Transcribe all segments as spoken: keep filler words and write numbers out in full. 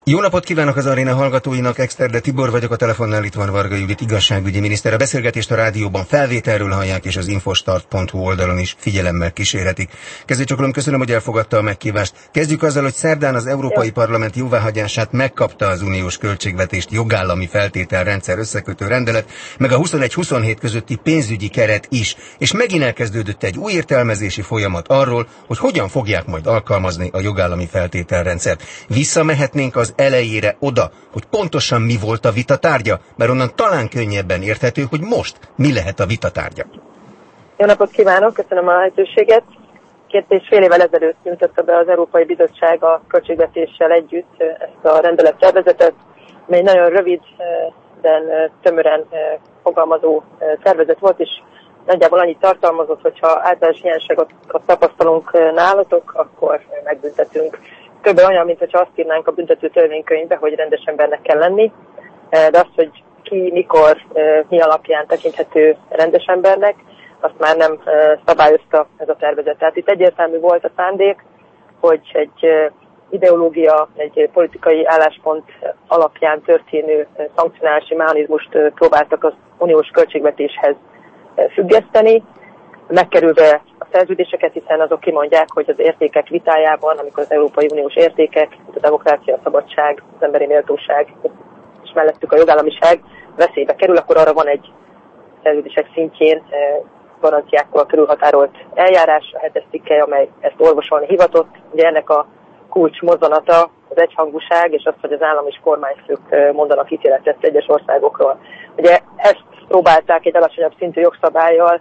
Jó napot kívánok az aréna hallgatóinak, Exterde Tibor vagyok, a telefonnál itt van Varga Judit, igazságügyi miniszter. A beszélgetést a rádióban felvételről hallják, és az infostart pont hu oldalon is figyelemmel kísérhetik. Kezdőcsokolom, köszönöm, hogy elfogadta a meghívást. Kezdjük azzal, hogy szerdán az Európai Jó. Parlament jóváhagyását megkapta az uniós költségvetést jogállami feltételrendszer összekötő rendelet, meg a huszonegy huszonhét közötti pénzügyi keret is, és megint elkezdődött egy új értelmezési folyamat arról, hogy hogyan fogják majd alkalmazni a jogállami feltételrendszert. Visszamehetnénk az elejére oda, hogy pontosan mi volt a vita tárgya, mert onnan talán könnyebben érthető, hogy most mi lehet a vita tárgya. Jó napot kívánok, köszönöm a lehetőséget. Két és fél évvel ezelőtt nyújtotta be az Európai Bizottság a költségvetéssel együtt ezt a rendelettervezetet, mely nagyon rövid, de tömören fogalmazó tervezet volt, és nagyjából annyit tartalmazott, hogyha általános hiányságot tapasztalunk nálatok, akkor megbüntetünk. Kb. Olyan, mintha azt írnánk a büntető törvénykönyvbe, hogy rendes embernek kell lenni, de azt, hogy ki, mikor, mi alapján tekinthető rendes embernek, azt már nem szabályozta ez a tervezet. Tehát itt egyértelmű volt a szándék, hogy egy ideológia, egy politikai álláspont alapján történő szankcionálási mechanizmust próbáltak az uniós költségvetéshez függeszteni, megkerülve a szerződéseket, hiszen azok kimondják, hogy az értékek vitájában, amikor az Európai Uniós értékek, mint a demokrácia, a szabadság, az emberi méltóság, és mellettük a jogállamiság veszélybe kerül, akkor arra van egy szerződések szintjén garanciákkal körülhatárolt eljárás, a hetes cikke, amely ezt orvosolni hivatott. Ugye ennek a kulcs mozzanata az egyhangúság, és az, hogy az állam és kormányfők mondanak ítéletet egyes országokról. Ugye ezt próbálták egy alacsonyabb szintű jogszabállyal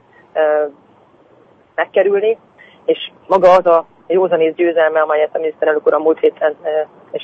megkerülni, és maga az a józanész győzelme, amelyet a miniszterelnök úr a múlt héten is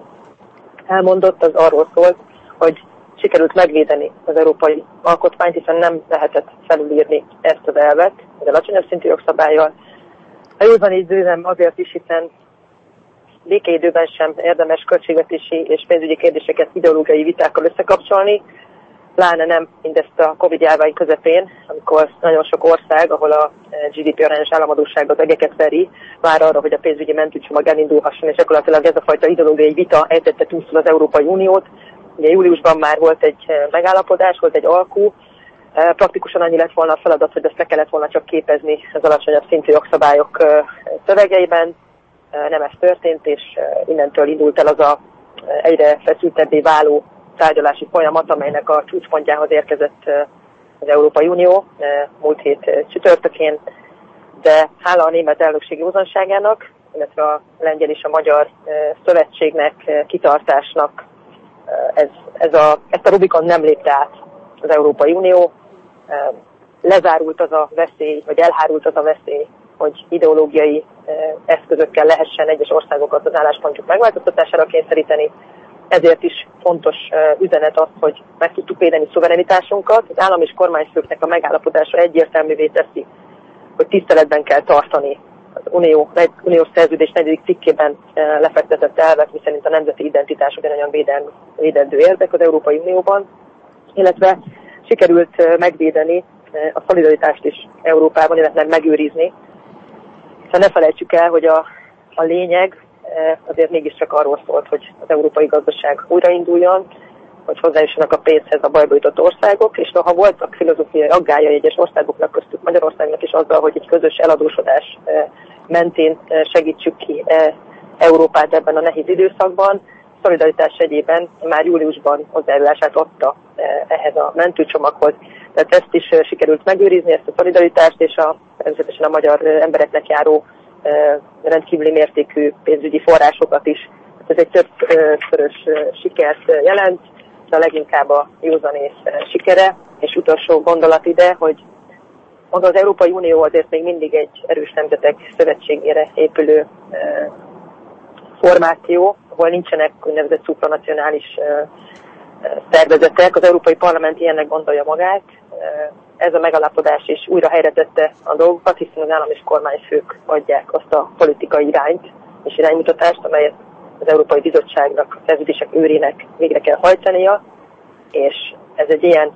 elmondott, az arról szólt, hogy sikerült megvédeni az európai alkotmányt, hiszen nem lehetett felülírni ezt az elvet, az alacsonyabb szintű jogszabállyal. A józanész győzelme azért is, hiszen békeidőben sem érdemes költségvetési és pénzügyi kérdéseket ideológiai vitákkal összekapcsolni, pláne nem mindezt a Covid járvány közepén, amikor nagyon sok ország, ahol a gé dé pé arányos államadósság az egeket veri, vár arra, hogy a pénzügyi mentőcsomag elindulhasson, és gyakorlatilag ez a fajta ideológiai vita ejtette túlszul az Európai Uniót. Ugye júliusban már volt egy megállapodás, volt egy alkú, praktikusan annyi lett volna a feladat, hogy ezt le kellett volna csak képezni az alacsonyabb szintű jogszabályok szövegeiben. Nem ez történt, és innentől indult el az a egyre feszültebbé váló tárgyalási folyamat, amelynek a csúcspontjához érkezett az Európai Unió múlt hét csütörtökén, de hála a német elnökség józanságának, illetve a lengyel és a magyar szövetségnek, kitartásnak ez, ez a, ezt a Rubikon nem lépte át az Európai Unió. Lezárult az a veszély, vagy elhárult az a veszély, hogy ideológiai eszközökkel lehessen egyes országokat az álláspontjuk megváltoztatására kényszeríteni. Ezért is fontos üzenet az, hogy meg tudtuk védeni szuverenitásunkat. Az állam és kormányfőknek a megállapodása egyértelművé teszi, hogy tiszteletben kell tartani az Unió, uniós szerződés negyedik cikkében lefektetett elvek, miszerint a nemzeti identitás ugyanolyan védendő érdek az Európai Unióban, illetve sikerült megvédeni a szolidaritást is Európában, illetve megőrizni. Szóval ne felejtsük el, hogy a, a lényeg azért mégiscsak arról szólt, hogy az európai gazdaság újrainduljon, hogy hozzájussanak a pénzhez a bajba jutott országok, és noha voltak filozófiai aggályai egyes országoknak, köztük Magyarországnak is azzal, hogy egy közös eladósodás mentén segítsük ki Európát ebben a nehéz időszakban, szolidaritás egyében már júliusban hozzájárulását adta ehhez a mentőcsomaghoz. Tehát ezt is sikerült megőrizni, ezt a szolidaritást, és a, természetesen a magyar embereknek járó rendkívüli mértékű pénzügyi forrásokat is. Ez egy többszörös sikert jelent, de leginkább a józanész sikere. És utolsó gondolat ide, hogy maga az Európai Unió azért még mindig egy erős nemzetek szövetségére épülő formáció, ahol nincsenek úgynevezett szupranacionális szervezetek. Az Európai Parlament ilyennek gondolja magát. Ez a megállapodás is újra helyre tette a dolgokat, hiszen az állam és kormányfők adják azt a politikai irányt és iránymutatást, amelyet az Európai Bizottságnak, a szerződések őrének végre kell hajtania, és ez egy ilyen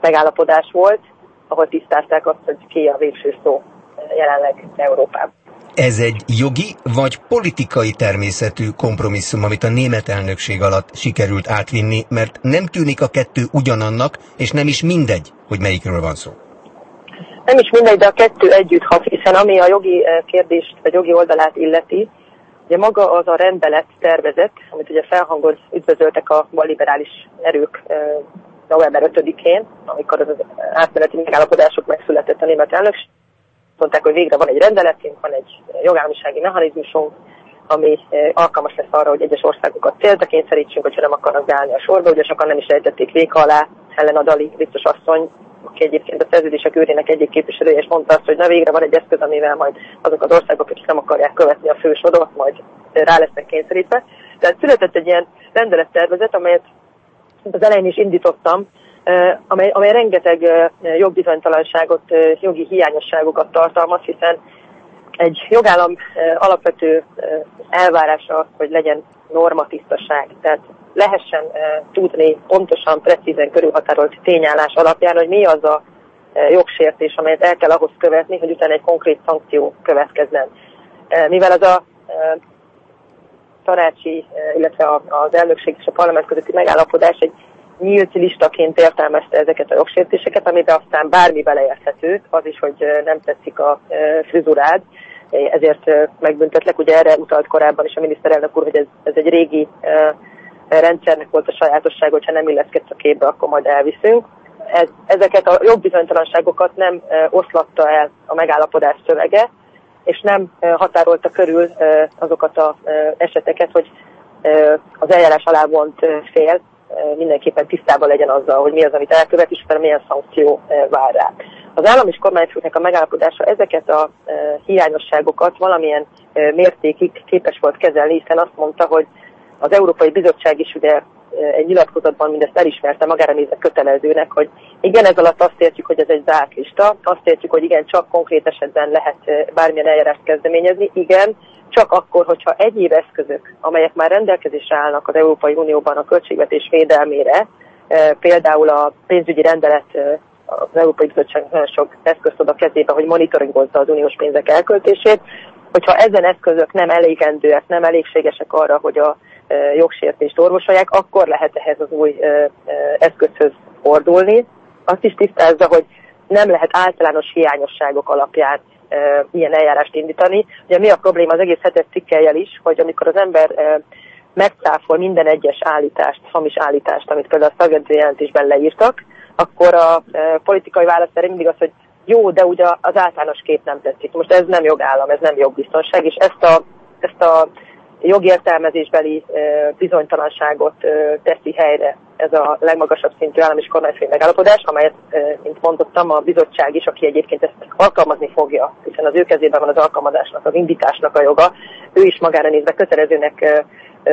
megállapodás volt, ahol tisztázták azt, hogy ki a végső szó jelenleg Európában. Ez egy jogi vagy politikai természetű kompromisszum, amit a német elnökség alatt sikerült átvinni, mert nem tűnik a kettő ugyanannak, és nem is mindegy, hogy melyikről van szó. Nem is mindegy, de a kettő együtt hat, hiszen ami a jogi kérdést, vagy jogi oldalát illeti, ugye maga az a rendelet tervezet, amit ugye felhangon üdvözöltek a balliberális erők november ötödikén, amikor az átmeneti megállapodások megszületett a német elnökség. Mondták, hogy végre van egy rendeletünk, van egy jogállamisági mechanizmusunk, ami alkalmas lesz arra, hogy egyes országokat célra kényszerítsünk, hogyha nem akarnak beállni a sorba. Ugye sokan nem is ejtették véka alá Helena Dalli biztos asszony, aki egyébként a szerződések őrének egyik képviselője, és mondta azt, hogy na végre van egy eszköz, amivel majd azok az országok, akik nem akarják követni a fősodort, majd rá lesznek kényszerítve. Tehát született egy ilyen rendelettervezet, amelyet az elején is indítottam, amely, amely rengeteg jogbizonytalanságot, jogi hiányosságokat tartalmaz, hiszen egy jogállam alapvető elvárása, hogy legyen normatisztaság, tehát lehessen tudni pontosan, precízen körülhatárolt tényállás alapján, hogy mi az a jogsértés, amelyet el kell ahhoz követni, hogy utána egy konkrét szankció következzen. Mivel az a tanácsi, illetve az elnökség és a parlament közötti megállapodás egy nyílt listaként értelmezte ezeket a jogsértéseket, amiben aztán bármi beleérthető, az is, hogy nem tetszik a frizurád, ezért megbüntetlek. Ugye erre utalt korábban is a miniszterelnök úr, hogy ez, ez egy régi rendszernek volt a sajátosság, hogyha nem illeszkedsz a képbe, akkor majd elviszünk. Ez, ezeket a jogbizonytalanságokat nem oszlatta el a megállapodás szövege, és nem határolta körül azokat az eseteket, hogy az eljárás alá vont fél mindenképpen tisztában legyen azzal, hogy mi az, amit elkövet, és utána milyen szankció vár rá. Az állam és kormányfőknek a megállapodása ezeket a hiányosságokat valamilyen mértékig képes volt kezelni, hiszen azt mondta, hogy az Európai Bizottság is ugye egy nyilatkozatban mindezt elismerte, magára nézve kötelezőnek, hogy igen, ez alatt azt értjük, hogy ez egy zárt lista, azt értjük, hogy igen, csak konkrét esetben lehet bármilyen eljárást kezdeményezni, igen, csak akkor, hogyha egyéb eszközök, amelyek már rendelkezésre állnak az Európai Unióban a költségvetés védelmére, például a pénzügyi rendelet, az Európai Bizottság nagyon sok eszközt ad a kezébe, hogy monitoringozza az uniós pénzek elköltését, hogyha ezen eszközök nem elégendőek, nem elégségesek arra, hogy a jogsértést orvosolják, akkor lehet ehhez az új eszközhöz fordulni. Azt is tisztázza, hogy nem lehet általános hiányosságok alapján ilyen eljárást indítani. Ugye mi a probléma az egész hetes cikkellyel is, hogy amikor az ember megcáfol minden egyes állítást, hamis állítást, amit például a szakértő jelentésben leírtak, akkor a politikai válasz szerint mindig az, hogy jó, de ugye az általános kép nem tetszik. Most ez nem jogállam, ez nem jogbiztonság, és ezt a, ezt a jogértelmezésbeli bizonytalanságot teszi helyre ez a legmagasabb szintű állam és kormányfői megállapodás, amelyet, mint mondottam, a bizottság is, aki egyébként ezt alkalmazni fogja, hiszen az ő kezében van az alkalmazásnak, az indításnak a joga, ő is magára nézve kötelezőnek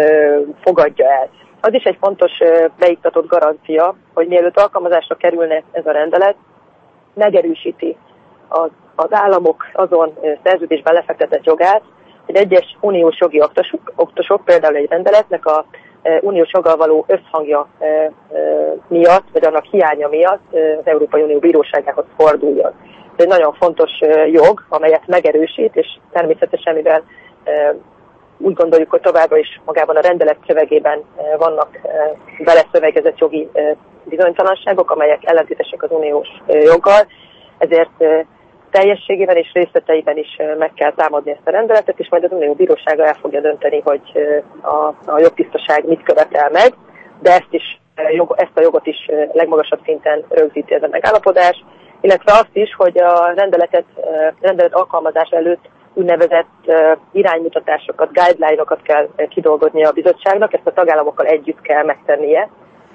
fogadja el. Az is egy fontos beiktatott garancia, hogy mielőtt alkalmazásra kerülne ez a rendelet, megerősíti az, az államok azon szerződésben lefektetett jogát, hogy egyes uniós jogi oktasok, oktasok például egy rendeletnek a e, uniós joggal való összhangja e, e, miatt, vagy annak hiánya miatt e, az Európai Unió bíróságához forduljon. Ez egy nagyon fontos e, jog, amelyet megerősít, és természetesen, mivel e, úgy gondoljuk, hogy továbbra is magában a rendelet szövegében e, vannak e, beleszövegezett jogi e, bizonytalanságok, amelyek ellentétesek az uniós e, joggal, ezért e, teljességében és részleteiben is meg kell támadni ezt a rendeletet, és majd az Unió Bírósága el fogja dönteni, hogy a, a jogtisztaság mit követel meg, de ezt, is, ezt a jogot is legmagasabb szinten rögzíti ez a megállapodás, illetve azt is, hogy a rendeletet, rendelet alkalmazás előtt úgynevezett iránymutatásokat, guideline-okat kell kidolgoznia a bizottságnak, ezt a tagállamokkal együtt kell megtennie.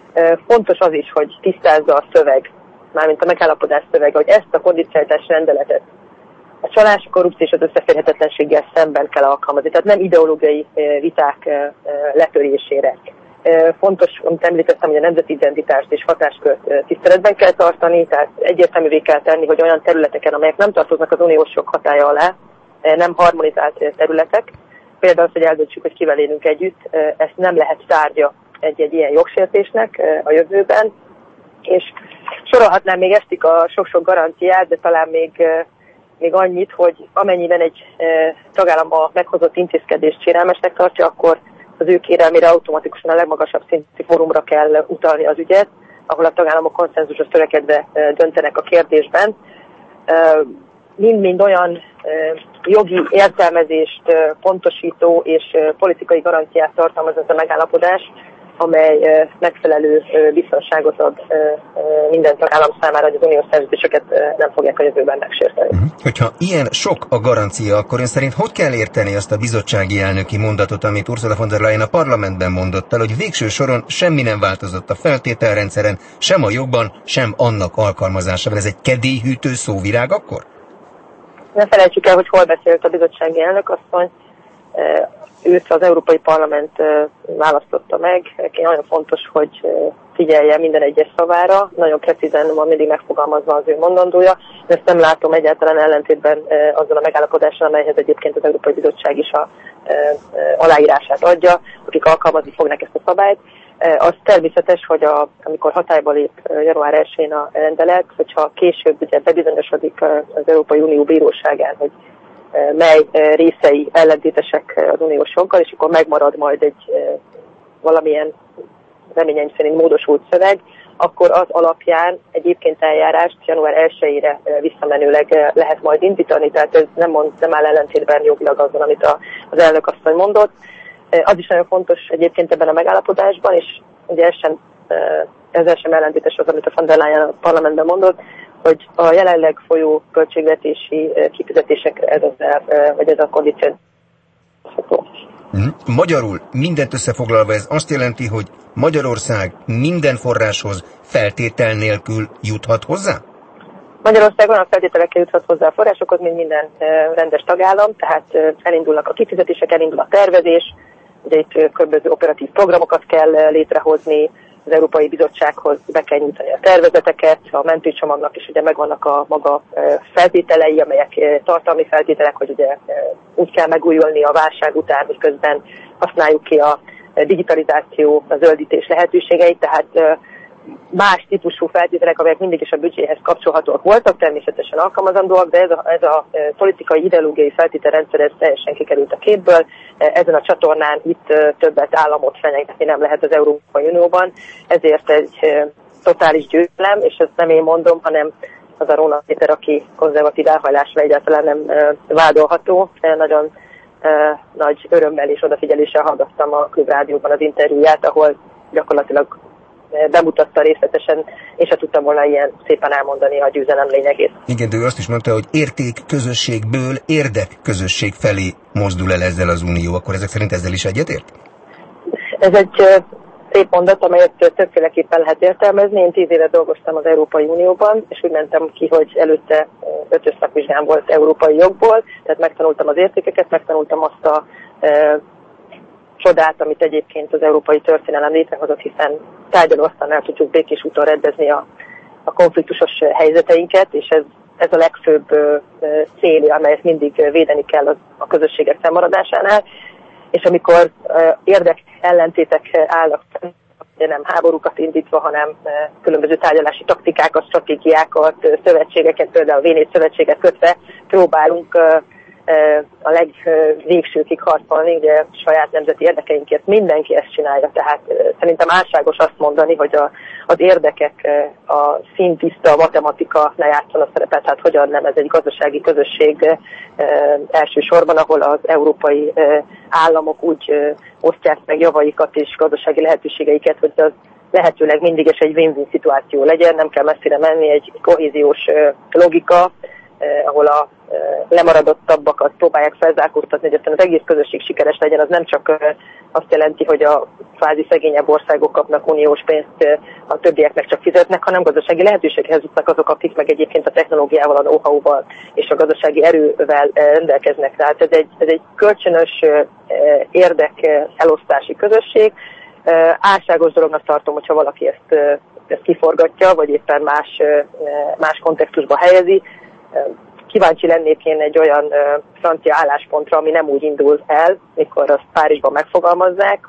Fontos az is, hogy tisztázza a szöveg, mármint a megállapodás szövege, hogy ezt a kondicionalitás rendeletet a csalás, a korrupció és az összeférhetetlenséggel szemben kell alkalmazni. Tehát nem ideológiai viták letörésére. Fontos, amit említettem, hogy a nemzeti identitást és hatáskört tiszteletben kell tartani, tehát egyértelművé kell tenni, hogy olyan területeken, amelyek nem tartoznak az uniós jog hatálya alá, nem harmonizált területek, például az, hogy eldöntsük, hogy kivel élünk együtt, ezt nem lehet tárgya egy-egy ilyen jogsértésnek a jövőben, és sorolhatnám még estig a sok-sok garanciát, de talán még még annyit, hogy amennyiben egy tagállam a meghozott intézkedést sérelmesnek tartja, akkor az ő kérelmére automatikusan a legmagasabb szintű fórumra kell utalni az ügyet, ahol a tagállamok konszenzusra törekedve döntenek a kérdésben. Mind-mind olyan jogi értelmezést pontosító és politikai garanciát tartalmaz ez a megállapodás, amely megfelelő biztonságot ad minden tagállam számára, hogy az uniós szerződéseket nem fogják a jövőben megsérteni. Uh-huh. Hogyha ilyen sok a garancia, akkor ön szerint hogy kell érteni azt a bizottsági elnöki mondatot, amit Ursula von der Leyen a parlamentben mondott el, hogy végső soron semmi nem változott a feltételrendszeren, sem a jogban, sem annak alkalmazásával. Ez egy kedélyhűtő szóvirág akkor? Ne felejtsük el, hogy hol beszélt a bizottsági elnök asszony. Őt az Európai Parlament választotta meg, neki nagyon fontos, hogy figyelje minden egyes szavára, nagyon precízen van mindig megfogalmazva az ő mondandója. Ezt nem látom egyáltalán ellentétben azzal a megállapodással, amelyhez egyébként az Európai Bizottság is a aláírását adja, akik alkalmazni fognak ezt a szabályt. Az természetes, hogy a, amikor hatályba lép január elsején a rendelet, hogyha később ugye bebizonyosodik az Európai Unió bíróságán, hogy mely részei ellentétesek az uniós joggal, és akkor megmarad majd egy valamilyen reményeim szerint módosult szöveg, akkor az alapján egyébként eljárást január elsejére visszamenőleg lehet majd indítani, tehát ez nem, mond, nem áll ellentétben jogilag azzal, amit a, az elnök asszony mondott. Az is nagyon fontos egyébként ebben a megállapodásban, és ugye ez sem, ezzel sem ellentétes az, amit a von der Leyen a parlamentben mondott, hogy a jelenleg folyó költségvetési kifizetésekre ez az, vagy ez a kondíció. Magyarul mindent összefoglalva ez azt jelenti, hogy Magyarország minden forráshoz feltétel nélkül juthat hozzá? Magyarország olyan feltételekkel juthat hozzá a forrásokhoz, mint minden rendes tagállam, tehát elindulnak a kifizetések, elindul a tervezés, ugye itt különböző operatív programokat kell létrehozni, az Európai Bizottsághoz be kell nyújtani a tervezeteket, a mentőcsomagnak is ugye megvannak a maga feltételei, amelyek tartalmi feltételek, hogy ugye úgy kell megújulni a válság után, hogy közben használjuk ki a digitalizáció, a zöldítés lehetőségeit, tehát más típusú feltételek, amelyek mindig is a büdzséhez kapcsolhatóak voltak, természetesen alkalmazandóak, de ez a, ez a politikai, ideológiai feltételrendszer ez teljesen kikerült a képből. Ezen a csatornán itt többet államot fenyegetni nem lehet az Európai Unióban, ezért egy totális győzelem, és ezt nem én mondom, hanem az a Róna Péter, aki konzervatív elhajlásra egyáltalán nem vádolható. Nagyon nagy örömmel és odafigyeléssel hallgattam a Klubrádióban az interjúját, ahol gyakorlatilag bemutatta részletesen, és se tudtam volna ilyen szépen elmondani a győzelem lényegét. Igen, de ő azt is mondta, hogy értékközösségből érdekközösség felé mozdul el ezzel az Unió, akkor ezek szerint ezzel is egyetért? Ez egy szép mondat, amelyet többféleképpen lehet értelmezni. Én tíz éve dolgoztam az Európai Unióban, és úgy mentem ki, hogy előtte ötös szakvizsgám volt európai jogból, tehát megtanultam az értékeket, megtanultam azt a e, csodát, amit egyébként az európai történelem létrehozott, hiszen tárgyalóasztalnál tudjuk békés úton rendezni a, a konfliktusos helyzeteinket, és ez, ez a legfőbb ö, célja, amelyet mindig védeni kell az, a közösségek fennmaradásánál. És amikor ö, érdek ellentétek állnak, nem háborúkat indítva, hanem ö, különböző tárgyalási taktikákat, stratégiákat, ö, szövetségeket, például a Vénéz szövetséget kötve próbálunk ö, a legvégsőkig harcolni, ugye saját nemzeti érdekeinkért mindenki ezt csinálja, tehát szerintem álságos azt mondani, hogy a, az érdekek, a szintiszta matematika ne játszon a szerepet, tehát hogyan nem, ez egy gazdasági közösség elsősorban, ahol az európai államok úgy osztják meg javaikat és gazdasági lehetőségeiket, hogy az lehetőleg mindig is egy win-win szituáció legyen, nem kell messzire menni, egy kohéziós logika, Eh, ahol a eh, lemaradottabbakat próbálják felzárkóztatni, hogy aztán az egész közösség sikeres legyen, az nem csak eh, azt jelenti, hogy a kvázi szegényebb országok kapnak uniós pénzt, eh, a többiek meg csak fizetnek, hanem gazdasági lehetőséghez jutnak azok, akik meg egyébként a technológiával, a know-how-val és a gazdasági erővel eh, rendelkeznek. Tehát ez egy, ez egy kölcsönös eh, érdek eh, elosztási közösség. Eh, álságos dolognak tartom, hogyha valaki ezt, eh, ezt kiforgatja, vagy éppen más, eh, más kontextusba helyezi. Kíváncsi lennék én egy olyan uh, francia álláspontra, ami nem úgy indul el, mikor azt Párizsban megfogalmazzák, hogy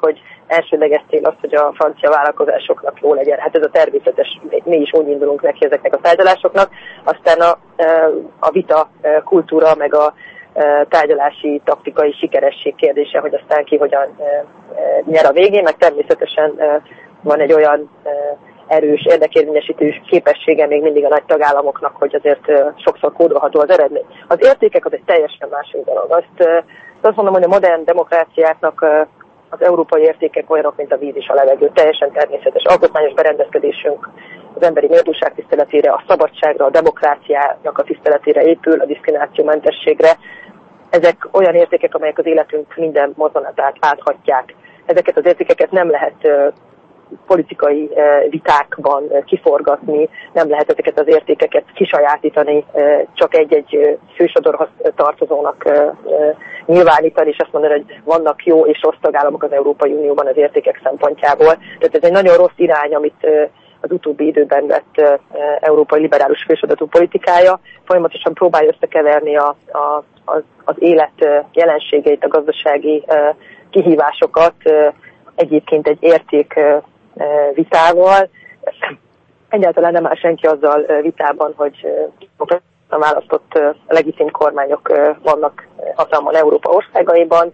elsődleges cél az, hogy a francia vállalkozásoknak jó legyen. Hát ez a természetes, mi is úgy indulunk neki ezeknek a tárgyalásoknak. Aztán a, a vita kultúra, meg a tárgyalási taktikai sikeresség kérdése, hogy aztán ki hogyan nyer a végén, meg természetesen van egy olyan erős érdekérvényesítő képessége még mindig a nagy tagállamoknak, hogy azért sokszor kódolható az eredmény. Az értékek az egy teljesen másik dolog. Azt, azt mondom, hogy a modern demokráciáknak az európai értékek olyanok, mint a víz és a levegő. Teljesen természetes alkotmányos berendezkedésünk az emberi méltóság tiszteletére, a szabadságra, a demokráciának a tiszteletére épül, a diszkriminációmentességre. Ezek olyan értékek, amelyek az életünk minden mozzanatát áthatják. Ezeket az értékeket nem lehet politikai vitákban kiforgatni, nem lehet ezeket az értékeket kisajátítani, csak egy-egy fősodorhoz tartozónak nyilvánítani, és azt mondani, hogy vannak jó és rossz tagállamok az Európai Unióban az értékek szempontjából. Tehát ez egy nagyon rossz irány, amit az utóbbi időben vett európai liberális fősodorú politikája. Folyamatosan próbálja összekeverni a, a, az, az élet jelenségeit, a gazdasági kihívásokat egyébként egy érték vitával. Egyáltalán nem áll senki azzal vitában, hogy a választott legitim kormányok vannak hatalmon Európa országaiban,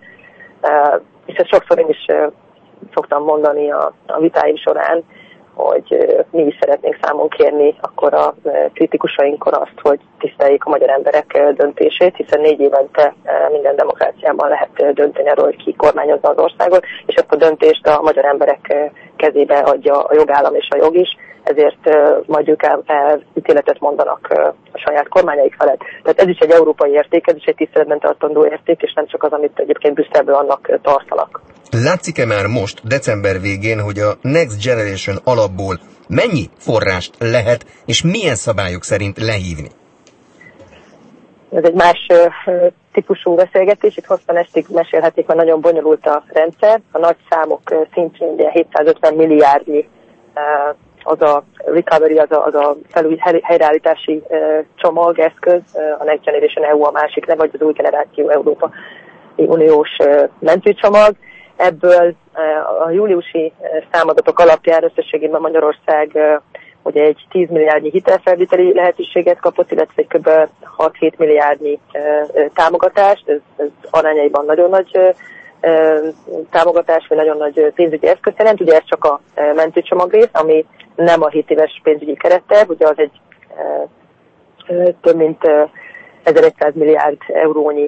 és ezt sokszor én is szoktam mondani a, a vitáim során, hogy mi is szeretnénk számon kérni akkor a kritikusainkon azt, hogy tiszteljék a magyar emberek döntését, hiszen négy évente minden demokráciában lehet dönteni arról, hogy ki kormányozza az országot, és ezt a döntést a magyar emberek kezébe adja a jogállam és a jog is, ezért majd ők el, el ítéletet mondanak a saját kormányaik felett. Tehát ez is egy európai érték, ez is egy tiszteletben tartandó érték, és nem csak az, amit egyébként Brüsszelből annak tartanak. Látszik-e már most, december végén, hogy a Next Generation alapból mennyi forrást lehet, és milyen szabályok szerint lehívni? Ez egy más uh, típusú beszélgetés, itt hosszan estig mesélhetik, mert nagyon bonyolult a rendszer. A nagy számok uh, szintjén ugye hétszázötven milliárdnyi uh, az a recovery, az a, az a felúj, helyreállítási uh, csomag, eszköz, uh, a Next Generation é u a másik neve, vagy az új generáció Európai Uniós uh, mentőcsomag. Ebből a júliusi számadatok alapján összességében Magyarország ugye egy tíz milliárdnyi hitelfelvételi lehetőséget kapott, illetve egy kb. hat-hét milliárdnyi támogatást. Ez, ez arányaiban nagyon nagy támogatás, vagy nagyon nagy pénzügyi eszköz jelent. Ugye ez csak a mentőcsomag rész, ami nem a hét éves pénzügyi keretterv, ugye az egy több mint ezerszáz milliárd eurónyi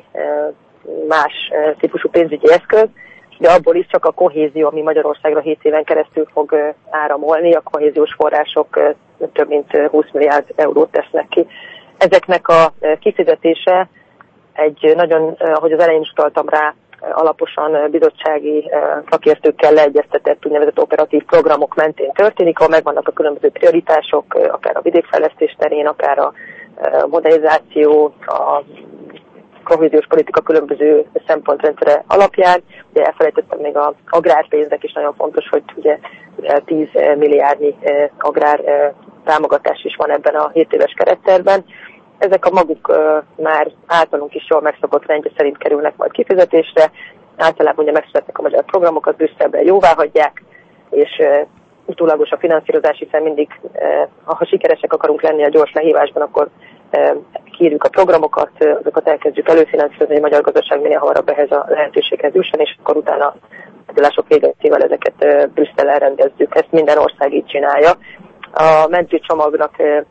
más típusú pénzügyi eszköz. De abból is csak a kohézió, ami Magyarországra hét éven keresztül fog áramolni, a kohéziós források több mint húsz milliárd eurót tesznek ki. Ezeknek a kifizetése egy nagyon, ahogy az elején is utaltam rá, alaposan bizottsági szakértőkkel leegyeztetett úgynevezett operatív programok mentén történik, ahol megvannak a különböző prioritások, akár a vidékfejlesztés terén, akár a modernizáció, a kohéziós politika különböző szempontrendszere alapján. Ugye elfelejtettem még az agrárpénzek is nagyon fontos, hogy ugye tíz milliárdnyi agrár támogatás is van ebben a hét éves kerettervben. Ezek a maguk már általunk is jól megszokott rendje szerint kerülnek majd kifizetésre. Általában ugye megszületnek a magyar programokat, Brüsszelben jóvá hagyják, és utólagos a finanszírozás, hiszen mindig, ha sikeresek akarunk lenni a gyors lehívásban, akkor kérjük a programokat, azokat elkezdjük előfinanszírozni, hogy a magyar gazdaság minél hamarabb ehhez a lehetőséghez jusson, és akkor utána a tárgyalások végeztével ezeket Brüsszellel rendezzük. Ezt minden ország így csinálja. A mentőcsomagnak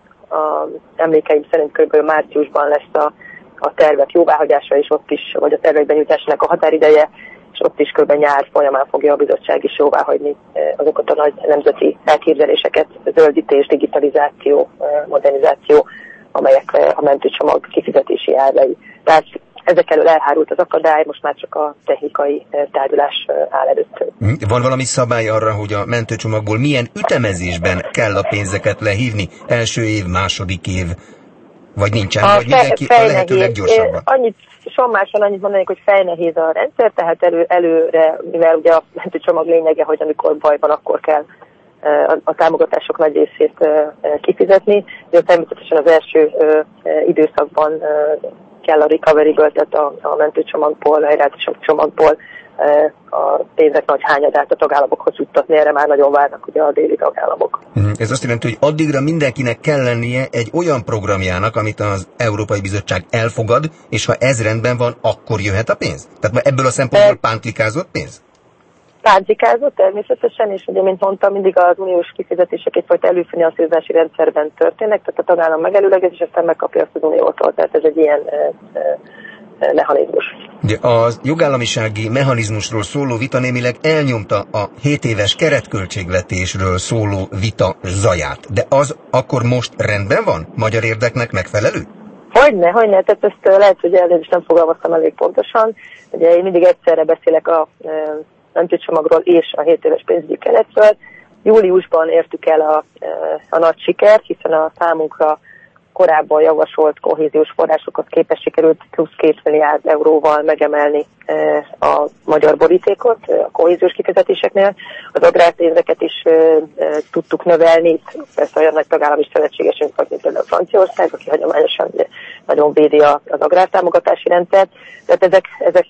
a emlékeim szerint kb. Márciusban lesz a, a tervek jóváhagyása, és ott is, vagy a tervek benyújtásának a határideje, és ott is kb. Nyár folyamán fogja a bizottság is jóváhagyni azokat a nagy nemzeti elképzeléseket, zöldítés, digitalizáció, modernizáció, amelyek a mentőcsomag kifizetési elvei. Tehát ezek elől elhárult az akadály, most már csak a technikai tárgyalás áll előtt. Van valami szabály arra, hogy a mentőcsomagból milyen ütemezésben kell a pénzeket lehívni? Első év, második év? Vagy nincsen? A vagy mindenki a lehető leggyorsabban? Annyit, sommásan annyit mondanék, hogy fejnehéz a rendszer, tehát elő, előre, mivel ugye a mentőcsomag lényege, hogy amikor baj van, akkor kell a, a támogatások nagy részét kifizetni. De természetesen az első időszakban kell a recovery-ből, tehát a, a mentőcsomagból, a helyreállítási csomagból a pénzek nagy hányadát a tagállamokhoz juttatni, erre már nagyon várnak ugye a déli tagállamok. Ez azt jelenti, hogy addigra mindenkinek kell lennie egy olyan programjának, amit az Európai Bizottság elfogad, és ha ez rendben van, akkor jöhet a pénz? Tehát ebből a szempontból pántlikázott pénz? Pántlikázott természetesen, és ugye, mint mondtam, mindig az uniós kifizetések egyfajta előfinanszírozási rendszerben történnek, tehát a tagállam megelőlegez, és aztán megkapja azt az uniótól, tehát ez egy ilyen e, e, mechanizmus. Ugye a jogállamisági mechanizmusról szóló vita némileg elnyomta a hét éves keretköltségvetésről szóló vita zaját, de az akkor most rendben van? Magyar érdeknek megfelelő? Hogyne, hogyne, tehát ezt lehet, hogy elnézést nem fogalmaztam elég pontosan. Ugye én mindig egyszerre beszélek a e, nemzetcsomagról és a hét éves pénzügyi keretről. Júliusban értük el a, a nagy sikert, hiszen a számunkra korábban javasolt kohéziós forrásokhoz képest sikerült plusz két milliárd euróval megemelni a magyar borítékot a kohéziós kifizetéseknél. Az agrárpénzeket is tudtuk növelni, persze olyan nagy tagállami szövetségesünk volt, mint például Franciaország, aki hagyományosan nagyon védi az agrártámogatási rendszert. Tehát ezek, ezek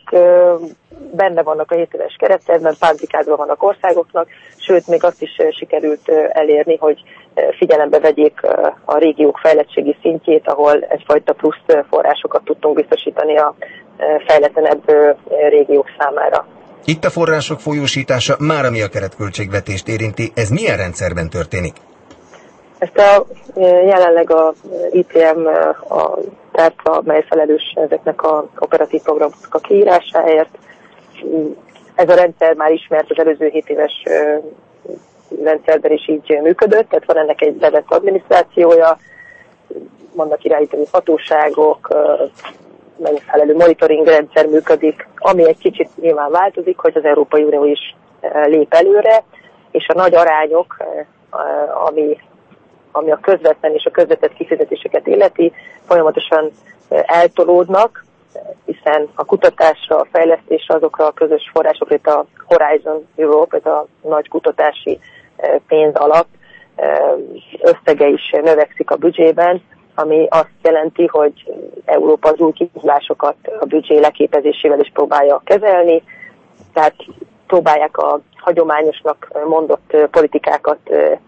benne vannak a hét éves kerettervben, pántlikázva vannak országoknak, sőt, még azt is sikerült elérni, hogy figyelembe vegyék a régiók fejlettségi szintjét, ahol egyfajta plusz forrásokat tudtunk biztosítani a fejletlenebb régiók számára. Itt a források folyósítása már ami a keretköltségvetést érinti, ez milyen rendszerben történik? Ezt a, jelenleg a I T M a tárca, mely felelős ezeknek az operatív programoknak a kiírásáért. Ez a rendszer már ismert, az előző hét éves rendszerben is így működött, tehát van ennek egy bevett adminisztrációja, vannak irányító hatóságok, megfelelő monitoring rendszer működik, ami egy kicsit nyilván változik, hogy az Európai Unió is lép előre, és a nagy arányok, ami, ami a közvetlen és a közvetett kifizetéseket illeti, folyamatosan eltolódnak, hiszen a kutatásra, a fejlesztésre, azokra a közös forrásokra, itt a Horizon Europe, ez a nagy kutatási pénz alap összege is növekszik a büdzsében, ami azt jelenti, hogy Európa az új kihívásokat a büdzsé leképezésével is próbálja kezelni, tehát próbálják a hagyományosnak mondott politikákat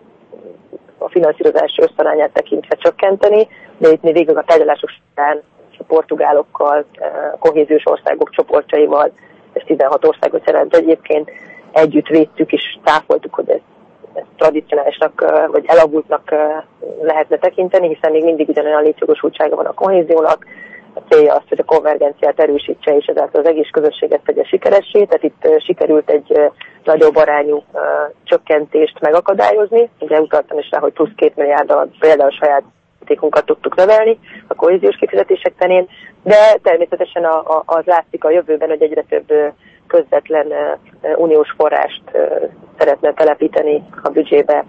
a finanszírozás összarányát tekintve csökkenteni, de itt mi végül a tárgyalások során a portugálokkal, a kohéziós országok csoportjaival, ez tizenhat országot jelent egyébként, együtt védtük és táfoltuk, hogy ez, ez tradicionálisnak vagy elavultnak lehetne tekinteni, hiszen még mindig ugyanolyan létjogosultsága van a kohéziónak. A célja az, hogy a konvergenciát erősítse, és ezáltal az egész közösséget tegye sikeressé, tehát itt sikerült egy nagyobb arányú csökkentést megakadályozni. Ugye utaltam is rá, hogy plusz két milliárddal például a saját tékunkat tudtuk növelni a kohéziós kifizetések terén, de természetesen a, a, az látszik a jövőben, hogy egyre több közvetlen uniós forrást szeretne telepíteni a büdzsébe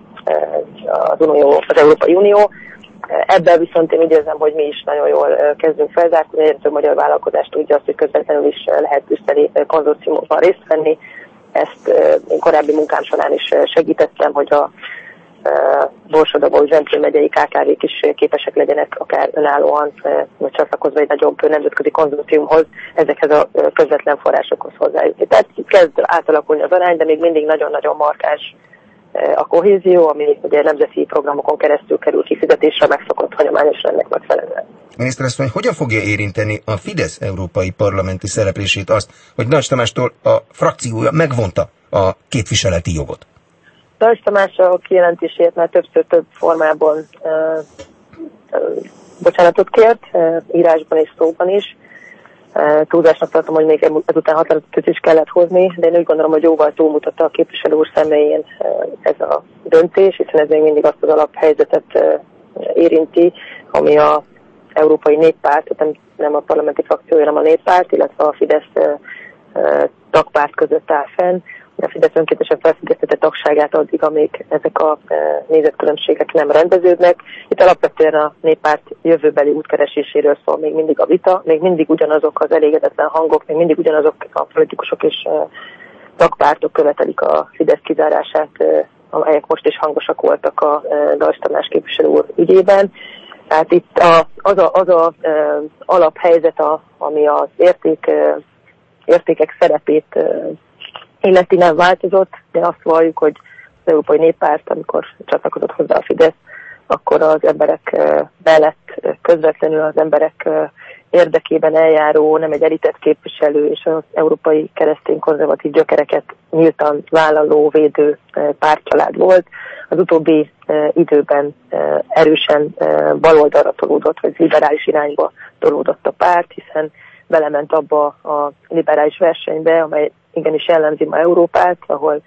az, Unió, az Európai Unió. Ebben viszont én úgy érzem, hogy mi is nagyon jól kezdünk felzárkózni, egyre több magyar vállalkozás tudja azt, hogy közvetlenül is lehet brüsszeli konzorciumokban részt venni. Ezt én korábbi munkám során is segítettem, hogy a Borsod-Abaúj Zemplén megyei ká ká vék is képesek legyenek akár önállóan, vagy csatlakozva egy nagyobb nemzetközi konzorciumhoz, ezekhez a közvetlen forrásokhoz hozzájutni. Tehát kezd átalakulni az arány, de még mindig nagyon-nagyon markáns a kohézió, ami ugye nemzeti programokon keresztül kerül kifizetésre, megszokott hagyományos rendnek megfelelően. Miniszter asszony, hogyan fogja érinteni a Fidesz európai parlamenti szereplését azt, hogy Nagy Tamástól a frakciója megvonta a képviseleti jogot? Nagy Tamás a kijelentésért már többször több formában uh, uh, bocsánatot kért, uh, írásban és szóban is. Uh, túlzásnak tartom, hogy még ezután határozatot is kellett hozni, de én úgy gondolom, hogy jóval túlmutatta a képviselő úr személyén uh, ez a döntés, hiszen ez még mindig azt az alaphelyzetet uh, érinti, ami a Európai Néppárt, nem, nem a parlamenti frakció, hanem a Néppárt, illetve a Fidesz uh, uh, tagpárt között áll fenn. A Fidesz önkéntesen felfüggesztette tagságát addig, amíg ezek a nézetkülönbségek nem rendeződnek. Itt alapvetően a Néppárt jövőbeli útkereséséről szól még mindig a vita, még mindig ugyanazok az elégedetlen hangok, még mindig ugyanazok a politikusok és tagpártok követelik a Fidesz kizárását, amelyek most is hangosak voltak a Dajcs Tamás képviselő úr ügyében. Tehát itt a, az a, az a alaphelyzet, a, ami az érték értékek szerepét illeti nem változott, de azt valljuk, hogy az Európai Néppárt, amikor csatlakozott hozzá a Fidesz, akkor az emberek mellett közvetlenül az emberek érdekében eljáró, nem egy elitet képviselő és az európai keresztény konzervatív gyökereket nyíltan vállaló, védő pártcsalád volt. Az utóbbi időben erősen baloldalra tolódott, vagy liberális irányba tolódott a párt, hiszen belement abba a liberális versenybe, amely igenis jellemzi ma Európát, ahol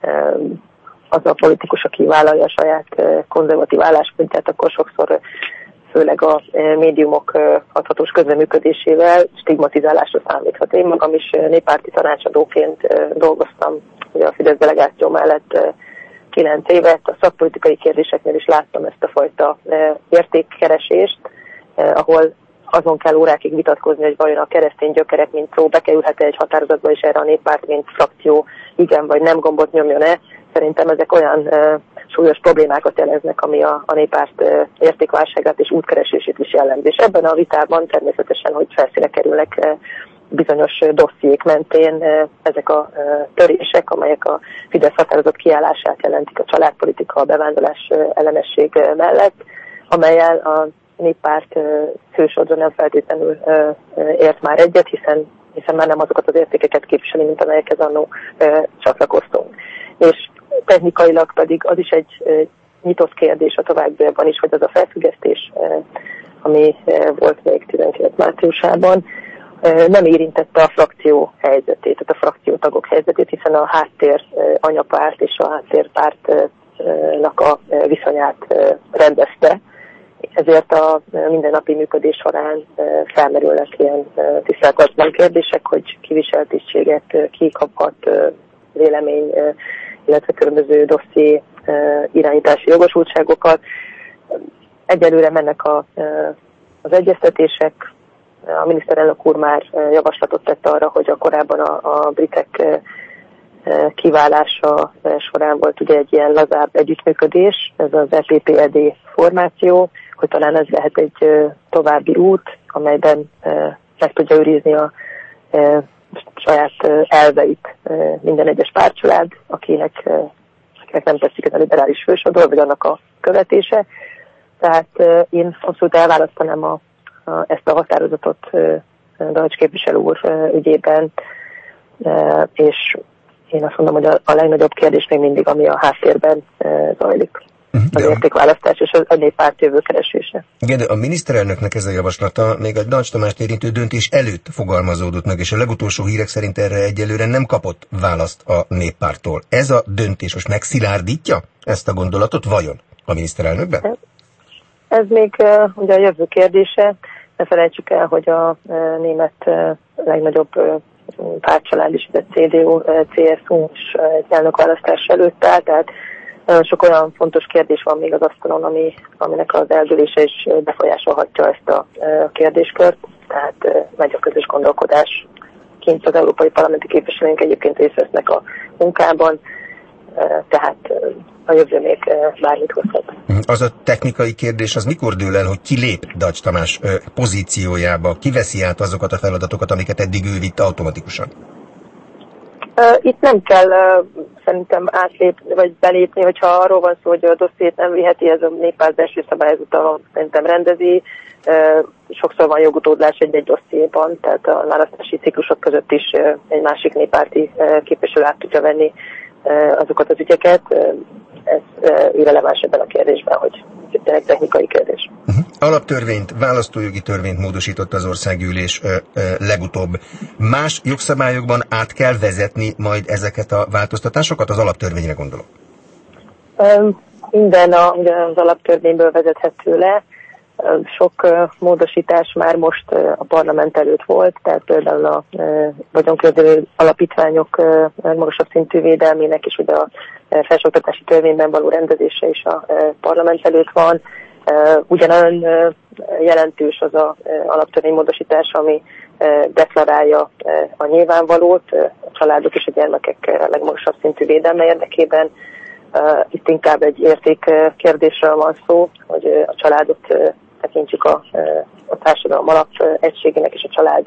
az a politikus, aki vállalja a saját konzervatív álláspontját, akkor sokszor főleg a médiumok hathatós közreműködésével stigmatizálásra számíthat. Én magam is néppárti tanácsadóként dolgoztam ugye a Fidesz delegáció mellett kilenc évet, a szakpolitikai kérdéseknél is láttam ezt a fajta értékkeresést, ahol azon kell órákig vitatkozni, hogy vajon a keresztény gyökerek, mint szó, bekerülhet-e egy határozatba, és erre a néppárt, mint frakció igen vagy nem gombot nyomjon-e. Szerintem ezek olyan uh, súlyos problémákat jeleznek, ami a, a néppárt uh, értékválságát és útkeresését is jellemzi. És ebben a vitában természetesen, hogy felszíne kerülnek uh, bizonyos uh, dossziék mentén uh, ezek a uh, törések, amelyek a Fidesz határozott kiállását jelentik a családpolitika, a bevándorlás uh, ellenesség uh, mellett, amellyel a néppárt uh, fősorban nem feltétlenül uh, uh, ért már egyet, hiszen, hiszen már nem azokat az értékeket képviseli, mint amelyekhez annó uh, csatlakoztunk. És technikailag pedig az is egy uh, nyitott kérdés a továbbiakban is, hogy az a felfüggesztés, uh, ami uh, volt még tizenkilenc márciusában, uh, nem érintette a frakció helyzetét, tehát a frakciótagok helyzetét, hiszen a háttér uh, anyapárt és a háttérpártnak uh, a uh, viszonyát uh, rendezte. Ezért a mindennapi működés során felmerülnek ilyen tisztázatlan kérdések, hogy ki visel tisztséget, ki kaphat vélemény, illetve különböző dosszié irányítási jogosultságokat. Egyelőre mennek a, az egyeztetések. A miniszterelnök úr már javaslatot tett arra, hogy a korábban a, a britek kiválása során volt ugye egy ilyen lazább együttműködés, ez az E P P E D formáció, hogy talán ez lehet egy további út, amelyben meg tudja őrizni a saját elveit minden egyes pártcsalád, akinek, akinek nem tetszik ez a liberális fősodor, vagy annak a követése. Tehát én abszolút elválasztanám a, a, ezt a határozatot Deutsch képviselő úr ügyében, és én azt mondom, hogy a, a legnagyobb kérdés még mindig, ami a háttérben zajlik. Az értékválasztás és a néppárt jövő keresése. Igen, de a miniszterelnöknek ez a javaslata még a Deutsch Tamást érintő döntés előtt fogalmazódott meg, és a legutolsó hírek szerint erre egyelőre nem kapott választ a néppárttól. Ez a döntés most megszilárdítja ezt a gondolatot, vajon a miniszterelnökben? Ez, ez még uh, ugye a jövő kérdése. Ne felejtsük el, hogy a uh, német uh, legnagyobb uh, pártcsalád is, a C D U, uh, C S U is uh, egy elnökválasztás előtt áll, tehát nagyon sok olyan fontos kérdés van még az asztalon, ami, aminek az eldőlése is befolyásolhatja ezt a uh, kérdéskört. Tehát uh, megy a közös gondolkodás. Kint az európai parlamenti képviselőink egyébként részt vesznek a munkában, uh, tehát uh, a jövő még uh, bármit hozhat. Az a technikai kérdés, az mikor dől el, hogy ki lép Deutsch Tamás uh, pozíciójába, ki veszi át azokat a feladatokat, amiket eddig ő vitt automatikusan? Itt nem kell uh, szerintem átlépni, vagy belépni, hogyha arról van szó, hogy a dossziét nem viheti, ez a néppárt belső szabályozata szerintem rendezi. Uh, sokszor van jogutódlás egy-egy dossziéban, tehát a választási ciklusok között is uh, egy másik néppárti uh, képviselő át tudja venni uh, azokat az ügyeket. Uh, ez uh, irreleváns ebben a kérdésben, hogy tényleg technikai kérdés. Uh-huh. Alaptörvényt, választójogi törvényt módosított az országgyűlés ö, ö, legutóbb. Más jogszabályokban át kell vezetni majd ezeket a változtatásokat? Az alaptörvényre gondolok. Um, minden a, az alaptörvényből vezethető le. Sok uh, módosítás már most uh, a parlament előtt volt, tehát például a uh, vagyonkezelő alapítványok uh, magasabb szintű védelmének és ugye a uh, felsőoktatási törvényben való rendezése is a uh, parlament előtt van. Uh, ugyanolyan uh, jelentős az a uh, alaptörvénymódosítás, ami uh, deklarálja uh, a nyilvánvalót, uh, a családok és a gyermekek uh, legmagasabb szintű védelme érdekében. Uh, itt inkább egy értékkérdésről van szó, hogy uh, a családot uh, tekintsük a, a társadalom alap egységének és a család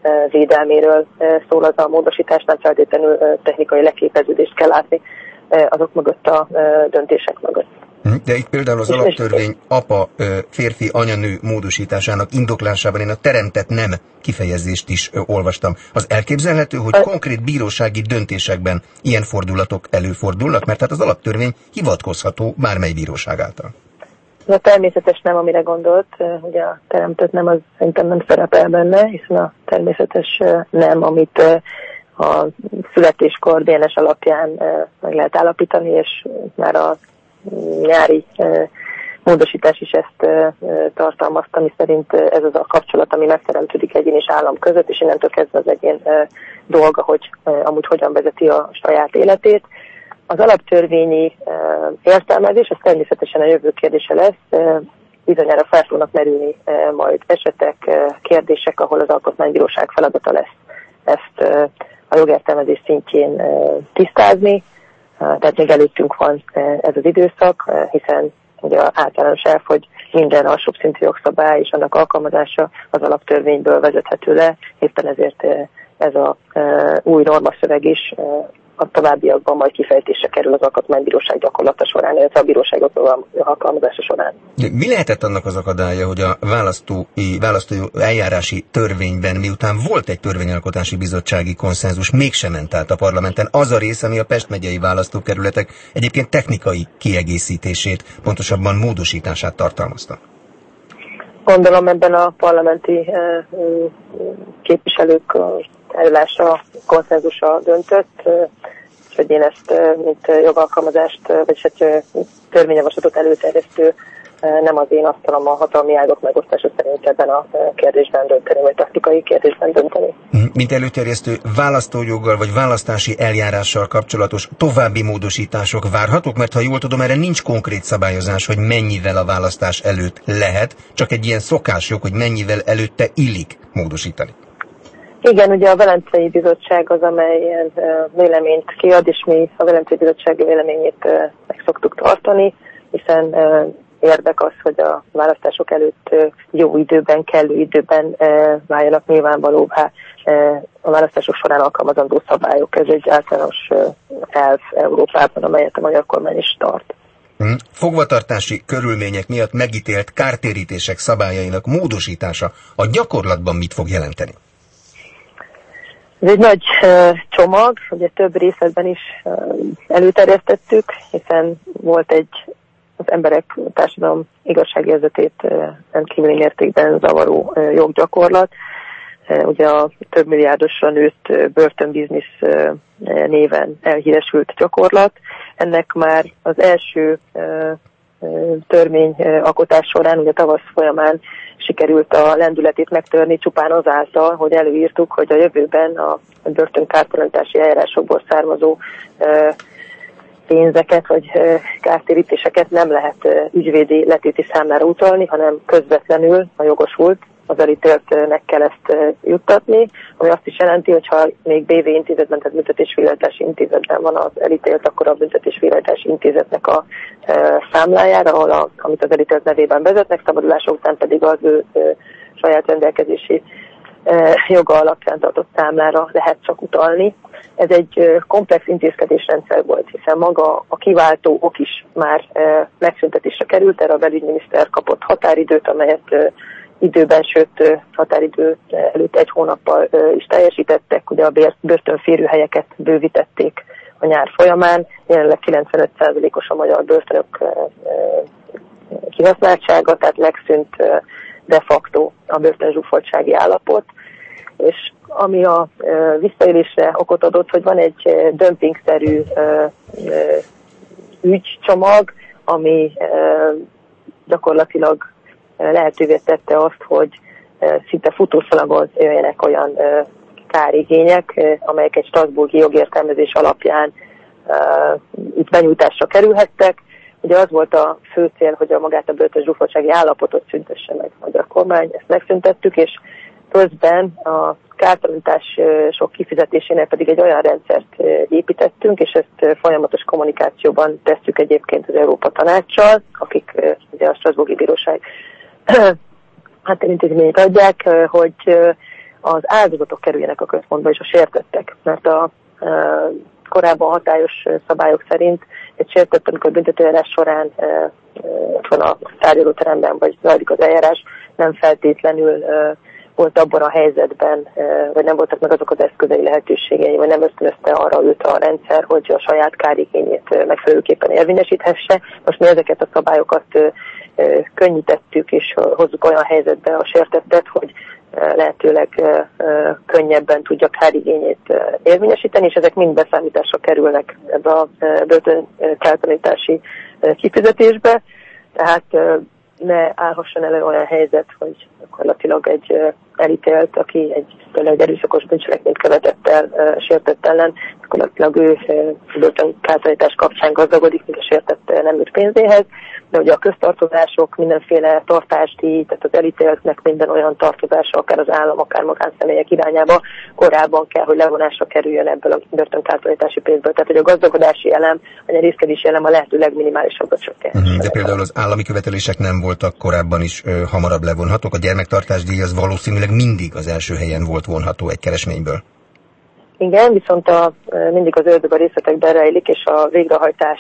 védelméről szól az a módosítás, nem feltétlenül technikai leképeződést kell látni azok mögött a döntések mögött. De itt például az alaptörvény apa, férfi, anyanő módosításának indoklásában én a teremtett nem kifejezést is olvastam. Az elképzelhető, hogy konkrét bírósági döntésekben ilyen fordulatok előfordulnak, mert hát az alaptörvény hivatkozható bármely bíróság által. Ez a természetes nem, amire gondolt, ugye a teremtett nem, az szerintem nem szerepel benne, hiszen a természetes nem, amit a születéskor dé en es alapján meg lehet állapítani, és már a nyári módosítás is ezt tartalmazta, ami szerint ez az a kapcsolat, ami megteremtődik egyén és állam között, és innentől kezdve az egyén dolga, hogy amúgy hogyan vezeti a saját életét. Az alaptörvényi értelmezés, az természetesen a jövő kérdése lesz, bizonyára fel fognak merülni majd esetek, kérdések, ahol az alkotmánybíróság feladata lesz ezt a jogértelmezés szintjén tisztázni. Tehát még előttünk van ez az időszak, hiszen ugye általános elv, hogy minden alsóbb szintű jogszabály és annak alkalmazása az alaptörvényből vezethető le, éppen ezért ez a új normaszöveg is a továbbiakban majd kifejtésre kerül az alkotmánybíróság gyakorlata során, illetve a bíróságok alkalmazása során. Mi lehetett annak az akadálya, hogy a választói, választói eljárási törvényben, miután volt egy törvényalkotási bizottsági konszenzus, mégsem ment át a parlamenten az a rész, ami a Pest megyei választókerületek egyébként technikai kiegészítését, pontosabban módosítását tartalmazta? Gondolom ebben a parlamenti képviselők eljárása konszenzusa döntött, és hogy én ezt, mint jogalkalmazást, vagyis egy törvényjavaslatot előterjesztő, nem az én asztalom a hatalmi ágok megosztása szerint ebben a kérdésben dönteni, vagy taktikai kérdésben dönteni. Mint előterjesztő, választójoggal vagy választási eljárással kapcsolatos további módosítások várhatók, mert ha jól tudom, erre nincs konkrét szabályozás, hogy mennyivel a választás előtt lehet, csak egy ilyen szokásjog, hogy mennyivel előtte illik módosítani. Igen, ugye a Velencei Bizottság az, amely ilyen véleményt kiad, és mi a Velencei Bizottság véleményét meg szoktuk tartani, hiszen érdek az, hogy a választások előtt jó időben, kellő időben váljanak nyilvánvalóvá a választások során alkalmazandó szabályok. Ez egy általános elv Európában, amelyet a magyar kormány is tart. Fogvatartási körülmények miatt megítélt kártérítések szabályainak módosítása a gyakorlatban mit fog jelenteni? Ez egy nagy uh, csomag, ugye több részletben is uh, előterjesztettük, hiszen volt egy az emberek társadalom igazságérzetét uh, rendkívüli mértékben zavaró uh, joggyakorlat. Uh, ugye a több milliárdosra nőtt uh, börtönbiznisz uh, néven elhíresült gyakorlat. Ennek már az első uh, uh, törvényalkotás során, ugye tavasz folyamán sikerült a lendületét megtörni csupán azáltal, hogy előírtuk, hogy a jövőben a börtönkártalanítási eljárásokból származó pénzeket vagy kártérítéseket nem lehet ügyvédi letéti számlára utalni, hanem közvetlenül a jogosult az elítéltnek kell ezt juttatni, ami azt is jelenti, hogy ha még bé vé intézetben, tehát büntetésvégrehajtási intézetben van az elítélt, akkor a büntetésvégrehajtási intézetnek a e, számlájára, ahol a, amit az elítélt nevében vezetnek, szabadulása után pedig az ő e, saját rendelkezési e, joga alapján tartott számlára lehet csak utalni. Ez egy e, komplex intézkedésrendszer volt, hiszen maga a kiváltó ok is már e, megszüntetésre került, erre a belügyminiszter kapott határidőt, amelyet e, időben, sőt határidő előtt egy hónappal is teljesítettek, ugye a börtönférőhelyeket bővítették a nyár folyamán, jelenleg kilencvenöt százalékos a magyar börtönök kihasználtsága, tehát megszűnt de facto a börtönzsúfoltsági állapot, és ami a visszaélésre okot adott, hogy van egy dömpingszerű ügycsomag, ami gyakorlatilag lehetővé tette azt, hogy szinte futószalagon jöjjenek olyan kárigények, amelyek egy strasbourgi jogértelmezés alapján itt benyújtásra kerülhettek. Ugye az volt a fő cél, hogy a magát a börtönzsúfoltsági állapotot szüntesse meg a magyar kormány, ezt megszüntettük, és közben a kártalanítások kifizetésénél pedig egy olyan rendszert építettünk, és ezt folyamatos kommunikációban tesszük egyébként az Európa Tanácssal, akik ugye a Strasbourgi Bíróság hát intézményét adják, hogy az áldozatok kerüljenek a központba, és a sértettek. Mert a korábban hatályos szabályok szerint egy sértett, amikor büntetőeljárás során ott van a tárgyalóteremben, vagy zajlik az eljárás, nem feltétlenül volt abban a helyzetben, vagy nem voltak meg azok az eszközei lehetőségei, vagy nem ösztönözte arra őt a rendszer, hogy a saját kárigényét megfelelőképpen érvényesíthesse. Most mi ezeket a szabályokat könnyítettük, és hozzuk olyan helyzetbe a sértettet, hogy lehetőleg könnyebben tudja kárigényét érvényesíteni, és ezek mind beszámításra kerülnek ebbe a börtönkártalanítási kifizetésbe. Tehát ne állhasson elő olyan helyzet, hogy gyakorlatilag egy elítélt, aki egy, egy erőszakos bűncselekményt követett el sértett ellen, gyakorlatilag ő börtönkártalanítás kapcsán gazdagodik, míg a sértett nem jut pénzéhez, de ugye a köztartozások, mindenféle tartásdíj, tehát az elítéltnek minden olyan tartozása, akár az állam, akár magánszemélyek irányába korábban kell, hogy levonásra kerüljön ebből a börtönkártalanítási pénzből. Tehát, hogy a gazdagodási elem, a nyerészkedési elem a lehető legminimálisabbat csökken. Uh-huh, de például az állami követelések nem voltak korábban is ö, hamarabb levonhatók. A gyermektartásdíj az valószínűleg mindig az első helyen volt vonható egy keresményből. Igen, viszont a, mindig az ördög a részletekben rejlik, és a végrehajtás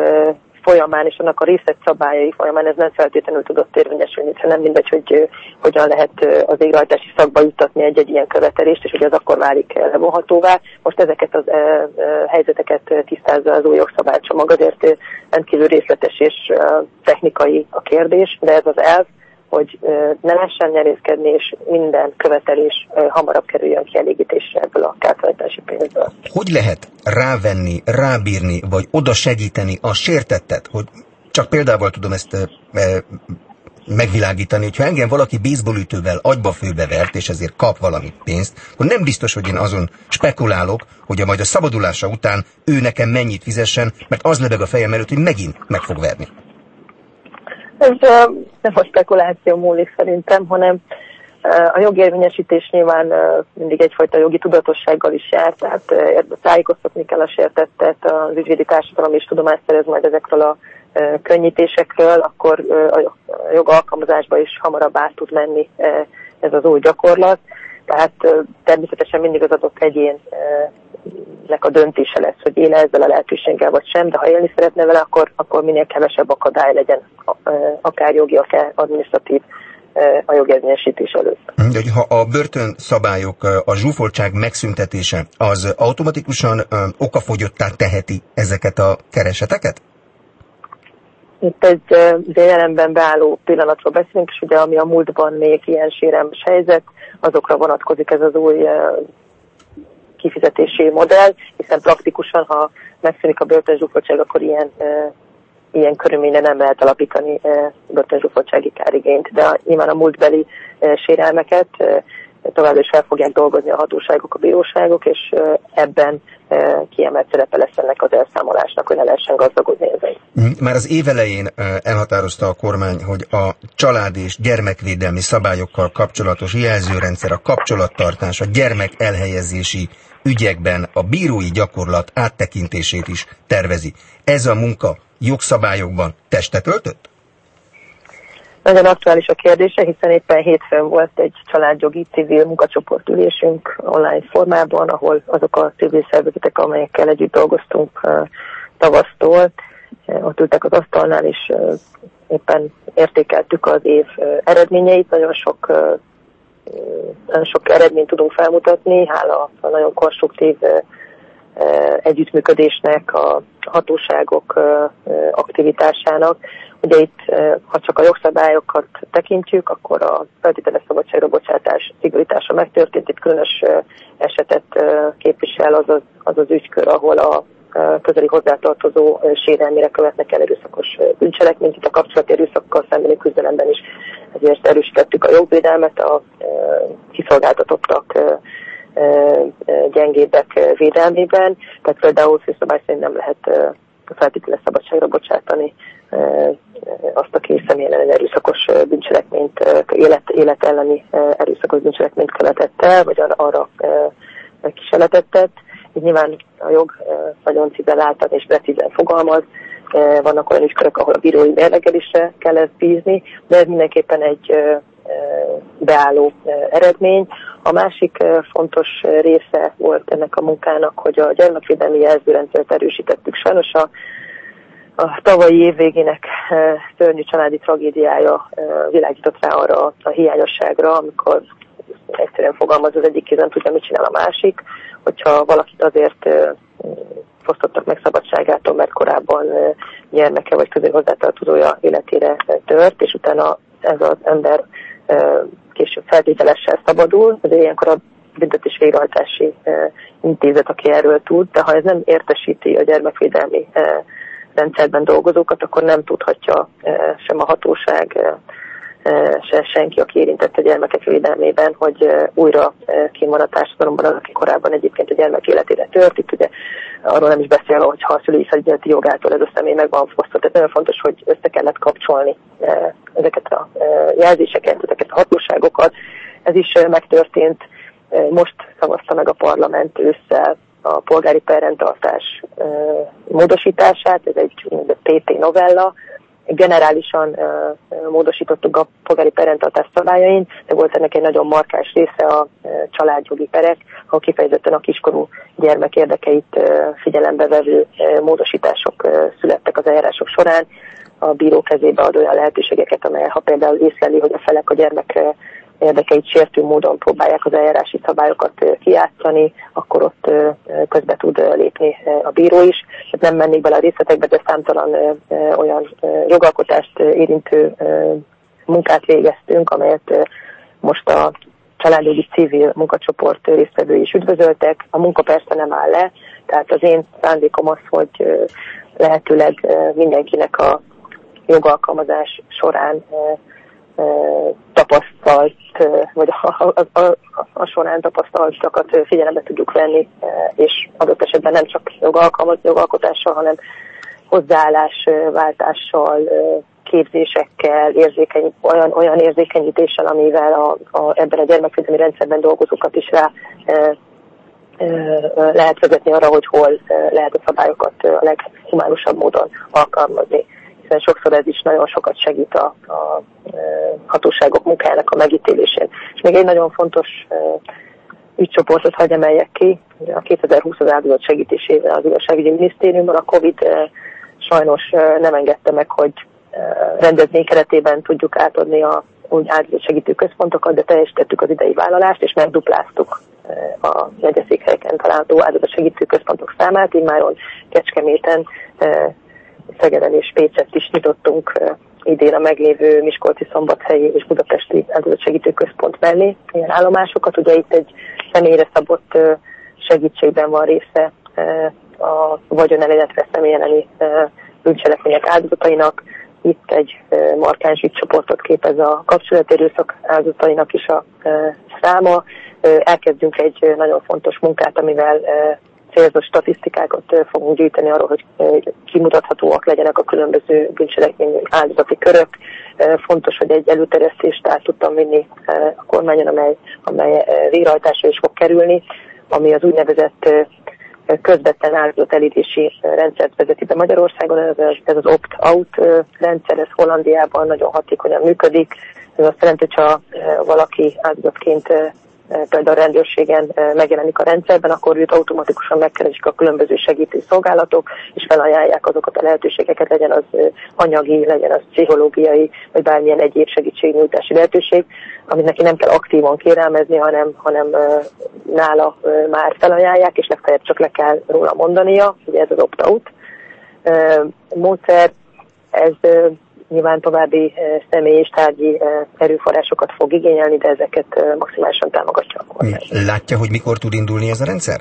folyamán és annak a részletszabályai folyamán ez nem feltétlenül tudott érvényesülni, hiszen nem mindegy, hogy hogyan lehet az végrehajtási szakba juttatni egy-egy ilyen követelést, és hogy az akkor válik levonhatóvá. Most ezeket az e, e, helyzeteket tisztázza az új jogszabálycsomag, azért rendkívül részletes és e, technikai a kérdés, de ez az elv, hogy ne lehessen nyerészkedni, és minden követelés hamarabb kerüljön kielégítésre ebből a kártalanítási pénzből. Hogy lehet rávenni, rábírni, vagy oda segíteni a sértettet, hogy csak példával tudom ezt e, e, megvilágítani, hogyha engem valaki baseballütővel agyba-főbe vert, és ezért kap valami pénzt, akkor nem biztos, hogy én azon spekulálok, hogy a majd a szabadulása után ő nekem mennyit fizessen, mert az lebeg a fejem előtt, hogy megint meg fog verni. Ez uh, nem a spekuláció múlik szerintem, hanem uh, a jogérvényesítés nyilván uh, mindig egyfajta jogi tudatossággal is jár, tehát uh, tájékoztatni kell a sértettet, az ügyvédi társadalom is tudomást szerez majd ezekről a uh, könnyítésekről, akkor uh, a jogalkalmazásba is hamarabb át tud menni uh, ez az új gyakorlat. Tehát uh, természetesen mindig az adott egyén uh, nek a döntése lesz, hogy éle ezzel a lehetőséggel vagy sem, de ha élni szeretne vele, akkor, akkor minél kevesebb akadály legyen, akár jogi, akár adminisztratív a jogérvényesítés előtt. De ha a börtönszabályok, a zsúfoltság megszüntetése, az automatikusan okafogyottá teheti ezeket a kereseteket? Itt egy jelenben beálló pillanatról beszélünk, és ugye ami a múltban még ilyen sérelmes helyzet, azokra vonatkozik ez az új kifizetési modell, hiszen praktikusan, ha megszűnik a börtönzsúfoltság, akkor ilyen, e, ilyen körülményre nem lehet alapítani e, börtönzsúfoltsági kárigényt. De nyilván a múltbeli e, sérelmeket e, továbbra is fel fogják dolgozni a hatóságok, a bíróságok, és e, ebben e, kiemelt szerepe lesz ennek az elszámolásnak, hogy ne lehessen gazdagodni ezzel. Már az év elején elhatározta a kormány, hogy a család és gyermekvédelmi szabályokkal kapcsolatos jelzőrendszer, a kapcsolattartás, a gyermek elhelyezési ügyekben a bírói gyakorlat áttekintését is tervezi. Ez a munka jogszabályokban testet öltött? Nagyon aktuális a kérdése, hiszen éppen hétfőn volt egy családjogi civil munkacsoportülésünk online formában, ahol azok a civil szervezetek, amelyekkel együtt dolgoztunk uh, tavasztól, uh, ott ültek az asztalnál, és uh, éppen értékeltük az év uh, eredményeit. Nagyon sok uh, Nagyon sok eredményt tudunk felmutatni, hála a nagyon konstruktív együttműködésnek, a hatóságok aktivitásának. Ugye itt, ha csak a jogszabályokat tekintjük, akkor a feltételes szabadságra bocsátás szigorítása megtörtént. Itt különös esetet képvisel az az, az az ügykör, ahol a közeli hozzátartozó sérelmére követnek el erőszakos bűncselekményt. Itt a kapcsolati erőszakkal szembeni küzdelemben is ezért erősítettük a jogvédelmet, a kiszolgáltatottak gyengébbek védelmében. Tehát például főszabály szerint nem lehet feltételes szabadságra bocsátani azt, aki személyen ellen erőszakos bűncselekményt, élet, élet elleni erőszakos bűncselekményt követett el, vagy arra kísérletet tett. Így nyilván a jog nagyon cizelláltan és precízen fogalmaz, vannak olyan ügykörök, ahol a bírói mérlegelésre kell ezt bízni, de ez mindenképpen egy beálló eredmény. A másik fontos része volt ennek a munkának, hogy a gyermekvédelmi jelzőrendszert erősítettük. Sajnos a, a tavalyi év végének szörnyű családi tragédiája világított rá arra a hiányosságra, amikor egyszerűen fogalmaz, az egyik kéz nem tudja, mit csinál a másik, hogyha valakit azért fosztottak meg szabadságától, mert korábban gyermeke vagy közé hozzátartozója életére tört, és utána ez az ember később feltételessel szabadul, de ilyenkor a büntetés végrehajtási intézet, aki erről tud, de ha ez nem értesíti a gyermekvédelmi rendszerben dolgozókat, akkor nem tudhatja sem a hatóság, se senki, aki érintett a gyermekek védelmében, hogy újra kim van a társadalomban az, aki korábban egyébként a gyermek életére tört. Itt ugye arról nem is beszél, hogy ha a szülői felügyeleti jogától ez a személy meg van fosztott. Tehát nagyon fontos, hogy össze kellett kapcsolni ezeket a jelzéseket, ezeket a hatóságokat. Ez is megtörtént. Most szavazta meg a parlament ősszel a polgári perrendtartás módosítását, ez egy pé pé novella. Generálisan uh, módosítottuk a polgári perrendtartás szabályain, de volt ennek egy nagyon markáns része a uh, családjogi perek, ahol kifejezetten a kiskorú gyermek érdekeit uh, figyelembe vevő uh, módosítások uh, születtek az eljárások során. A bíró kezébe ad olyan lehetőségeket, amely ha például észleli, hogy a felek a gyermek uh, érdekeit sértő módon próbálják az eljárási szabályokat uh, kijátszani, akkor ott uh, közbe tud uh, lépni uh, a bíró is. Hát nem mennék bele a részletekbe, de számtalan uh, uh, olyan uh, jogalkotást uh, érintő uh, munkát végeztünk, amelyet uh, most a családjogi civil munkacsoport résztvevői is üdvözöltek. A munka persze nem áll le, tehát az én szándékom az, hogy uh, lehetőleg uh, mindenkinek a jogalkalmazás során uh, tapasztalt, vagy a, a, a, a során tapasztaltakat figyelembe tudjuk venni, és adott esetben nem csak jogalkalmaz, jogalkotással, hanem hozzáállásváltással, képzésekkel, érzékeny, olyan, olyan érzékenyítéssel, amivel a, a, ebben a gyermekvédelmi rendszerben dolgozókat is rá e, e, lehet vezetni arra, hogy hol lehet a szabályokat a leghumánusabb módon alkalmazni. Hiszen sokszor ez is nagyon sokat segít a, a hatóságok munkájának a megítélésén. És még egy nagyon fontos ügycsoportot hagy emeljek ki. A kétezer-húsz az áldozat segítésében az igazságügyi minisztériumban a Covid sajnos nem engedte meg, hogy rendezvény keretében tudjuk átadni a úgy áldozatsegítő központokat, de teljesítettük az idei vállalást, és megdupláztuk a megyeszékhelyeken található áldozatsegítő központok számát. Immáron Kecskeméten, Szegeden és Pécsett is nyitottunk idén a meglévő Miskolci, Szombathelyi és Budapesti áldozatsegítő központ mellé ilyen állomásokat. Ugye itt egy személyre szabott segítségben van része a vagyon illetve személy elleni bűncselekmények áldozatainak. Itt egy markáns ügycsoportot képez a kapcsolaterőszak áldozatainak is a száma. Elkezdünk egy nagyon fontos munkát, amivel célzott statisztikákat fogunk gyűjteni arról, hogy kimutathatóak legyenek a különböző bűncselekmény áldozati körök. Fontos, hogy egy előterjesztést át tudtam vinni a kormányon, amely, amely végrehajtásra is fog kerülni, ami az úgynevezett közvetlen áldozatelítési rendszert vezeti be Magyarországon. Ez az opt-out rendszer, ez Hollandiában nagyon hatékonyan működik. Ez azt jelenti, hogyha valaki áldozatként például a rendőrségen megjelenik a rendszerben, akkor őt automatikusan megkeresik a különböző segítő szolgálatok, és felajánlják azokat a lehetőségeket, legyen az anyagi, legyen az pszichológiai, vagy bármilyen egyéb segítségnyújtási lehetőség, amit neki nem kell aktívan kérelmezni, hanem, hanem nála már felajánlják, és legfeljebb csak le kell róla mondania, ugye ez az opt-out módszer. Ez nyilván további személy és tárgyi erőforrásokat fog igényelni, de ezeket maximálisan támogatja a kormány. Látja, hogy mikor tud indulni ez a rendszer?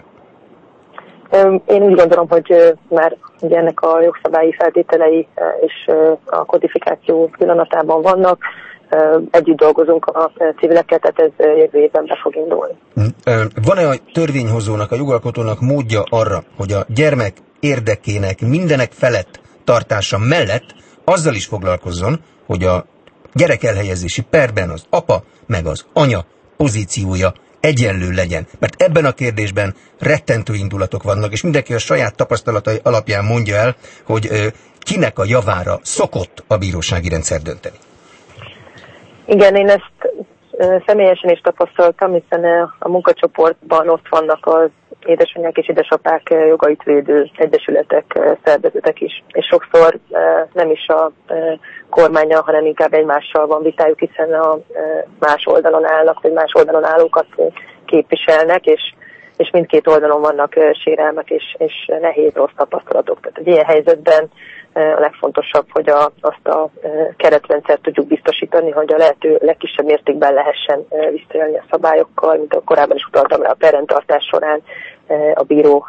Én úgy gondolom, hogy már ugye ennek a jogszabályi feltételei és a kodifikáció pillanatában vannak. Együtt dolgozunk a civilekkel, tehát ez jövő évben be fog indulni. Van-e a törvényhozónak, a jogalkotónak módja arra, hogy a gyermek érdekének mindenek felett tartása mellett azzal is foglalkozzon, hogy a gyerek elhelyezési perben az apa meg az anya pozíciója egyenlő legyen. Mert ebben a kérdésben rettentő indulatok vannak, és mindenki a saját tapasztalatai alapján mondja el, hogy ö, kinek a javára szokott a bírósági rendszer dönteni. Igen, én ezt személyesen is tapasztaltam, hiszen a munkacsoportban ott vannak az édesanyák és édesapák jogait védő egyesületek, szervezetek is. És sokszor nem is a kormánya, hanem inkább egymással van vitájuk, hiszen a más oldalon állnak, vagy más oldalon állókat képviselnek, és, és mindkét oldalon vannak sérelmek és, és nehéz rossz tapasztalatok. Tehát egy ilyen helyzetben a legfontosabb, hogy a, azt a keretrendszert tudjuk biztosítani, hogy a lehető legkisebb mértékben lehessen visszaélni a szabályokkal, mint a korábban is utaltam rá, a perrendtartás során a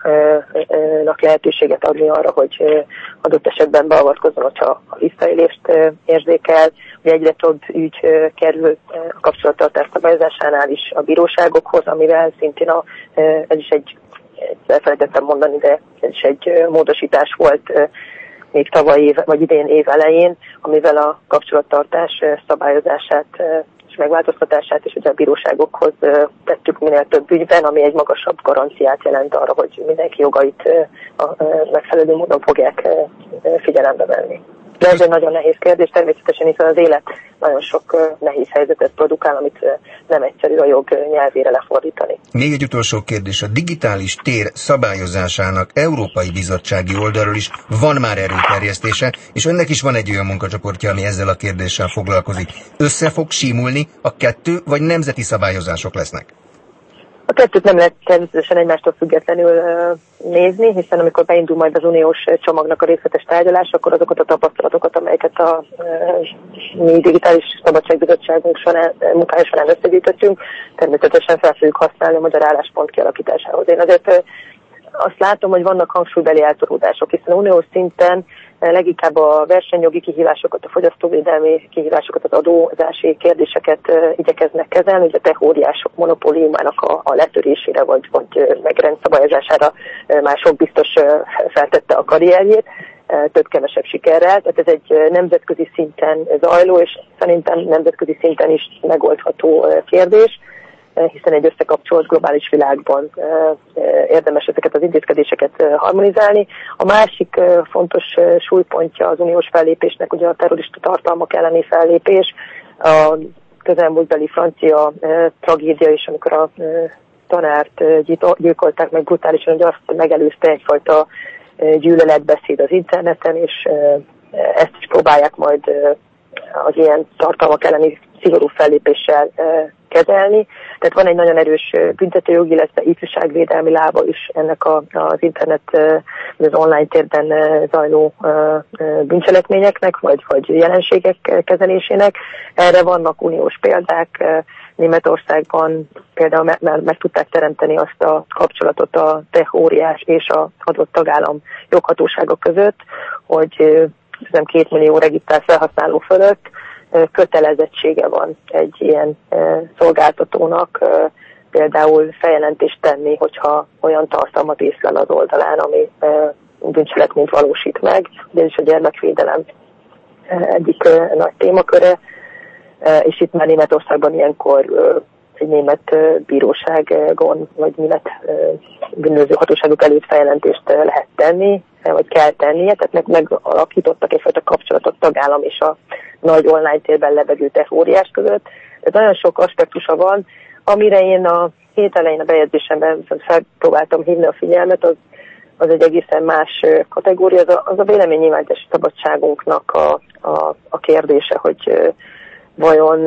bírónak lehetőséget adni arra, hogy adott esetben beavatkozzon, hogyha a visszaélést érzékel. Ugye egyre több ügy kerül a kapcsolattartás szabályozásánál is a bíróságokhoz, amivel szintén a, ez is egy, elfelejtettem mondani, de ez is egy módosítás volt még tavaly év, vagy idén év elején, amivel a kapcsolattartás szabályozását és megváltoztatását és ugye a bíróságokhoz tettük minél több ügyben, ami egy magasabb garanciát jelent arra, hogy mindenki jogait a megfelelő módon fogják figyelembe venni. De ez egy nagyon nehéz kérdés, természetesen, hiszen az élet nagyon sok nehéz helyzetet produkál, amit nem egyszerű a jog nyelvére lefordítani. Még egy utolsó kérdés. A digitális tér szabályozásának Európai Bizottsági oldalról is van már erőterjesztése, és önnek is van egy olyan munkacsoportja, ami ezzel a kérdéssel foglalkozik. Össze fog símulni a kettő, vagy nemzeti szabályozások lesznek? A kettőt nem lehet természetesen egymástól függetlenül nézni, hiszen amikor beindul majd az uniós csomagnak a részletes tárgyalás, akkor azokat a tapasztalatokat, amelyeket a mi digitális szabadságbizottságunk során, munkája során összegyűjtöttünk, természetesen fel fogjuk használni a magyar álláspont kialakításához. Én azért azt látom, hogy vannak hangsúlybeli eltolódások, hiszen uniós szinten leginkább a versenyjogi kihívásokat, a fogyasztóvédelmi kihívásokat, az adózási kérdéseket igyekeznek kezelni, hogy a tech óriások monopóliumának a, a letörésére vagy, vagy megrendszabályozására már sok biztos feltette a karrierjét, több-kevesebb sikerrel. Tehát ez egy nemzetközi szinten zajló, és szerintem nemzetközi szinten is megoldható kérdés, hiszen egy összekapcsolt globális világban érdemes ezeket az intézkedéseket harmonizálni. A másik fontos súlypontja az uniós fellépésnek ugye a terrorista tartalmak elleni fellépés. A közelmúltbeli francia tragédia is, amikor a tanárt gyilkolták meg brutálisan, hogy azt megelőzte egyfajta gyűlöletbeszéd az interneten, és ezt is próbálják majd az ilyen tartalmak elleni szigorú fellépéssel kezelni. Tehát van egy nagyon erős büntetőjogi, illetve ifjúságvédelmi lába is ennek a, az internet, az online térben zajló bűncselekményeknek, vagy, vagy jelenségek kezelésének. Erre vannak uniós példák. Németországban például meg, meg, meg tudták teremteni azt a kapcsolatot a tech óriás és a adott tagállam joghatóságok között, hogy nem két millió regisztrált felhasználó fölött kötelezettsége van egy ilyen szolgáltatónak például feljelentést tenni, hogyha olyan tartalmat észlel az oldalán, ami bűncselekményt valósít meg. Ez is a gyermekvédelem egyik nagy témaköre, és itt már Németországban ilyenkor egy német bíróságon, vagy német bűnöző hatóságok előtt feljelentést lehet tenni, vagy kell tennie, tehát meg, megalakítottak egyfajta kapcsolatot tagállam és a nagy online térben lebegő tech óriás között. Ez nagyon sok aspektusa van, amire én a hét elején a bejegyzésemben felpróbáltam hívni a figyelmet, az, az egy egészen más kategória, az a, az a véleménynyilvánítási szabadságunknak a, a, a kérdése, hogy vajon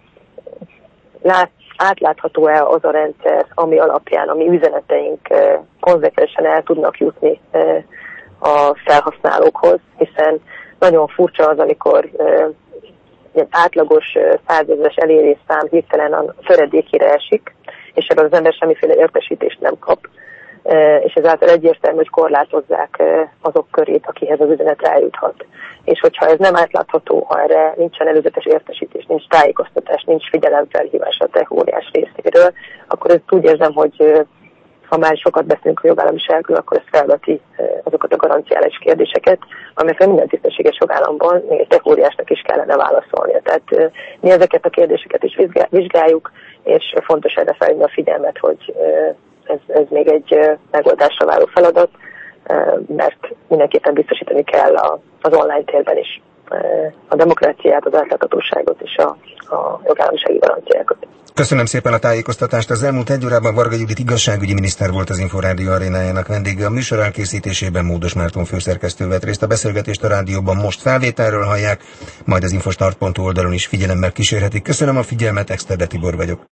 lát, átlátható-e az a rendszer, ami alapján a mi üzeneteink konzekvensen el tudnak jutni a felhasználókhoz, hiszen nagyon furcsa az, amikor egy átlagos százezeres elérésszám hirtelen a töredékére esik, és ebből az ember semmiféle értesítést nem kap, és ezáltal egyértelmű, hogy korlátozzák azok körét, akihez az üzenet eljuthat. És hogyha ez nem átlátható, ha erre nincsen előzetes értesítés, nincs tájékoztatás, nincs figyelemfelhívás a tech óriás részéről, akkor ezt úgy érzem, hogy ha már sokat beszélünk a jogállamiságról, akkor ez felveti azokat a garanciális kérdéseket, amelyekre minden tisztességes jogállamban még egy tech óriásnak is kellene válaszolnia. Tehát mi ezeket a kérdéseket is vizsgáljuk, és fontos erre felhívni a figyelmet, hogy ez, ez még egy megoldásra váló feladat, mert mindenképpen biztosítani kell az online térben is a demokráciát, az átláthatóságot és a, a jogállamisági garanciákat. Köszönöm szépen a tájékoztatást. Az elmúlt egy órában Varga Judit igazságügyi miniszter volt az Inforádió arénájának vendége. A műsor elkészítésében Módos Márton főszerkesztő vett részt. A beszélgetést a rádióban most felvételről hallják, majd az infostart pont hu oldalon is figyelemmel kísérhetik. Köszönöm a figyelmet, Exterde Tibor vagyok.